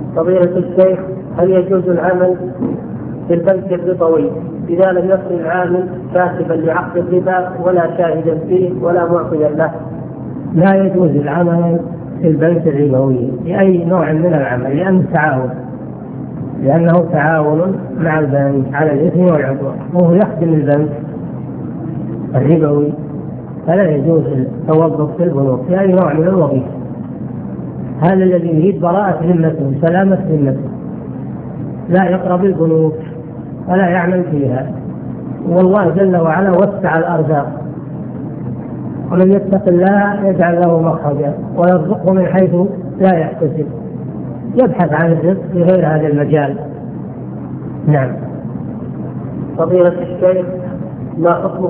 فضيلة الشيخ، هل يجوز العمل في البنك الربوي إذا لم يكن العامل كاتبا لعقد الربا ولا شاهدا فيه ولا معطيا له؟ لا يجوز العمل في البنك الربوي بأي نوع من العمل لأنه تعاون مع البنك على الإثم والعدوان، وهو يخدم البنك الربوي، فلا يجوز التوظف في البنوك في أي نوع من الوظيفة. هذا الذي يريد براءة ذمته سلامة ذمته لا يقرب البنوك ولا يعمل فيها. والله جل وعلا وسع الأرزاق، ومن يتق الله يجعل له مخرجا ويرزقه من حيث لا يحتسب، يبحث عن الرزق في غير هذا المجال. نعم. فضيلة الشيخ، ما حكم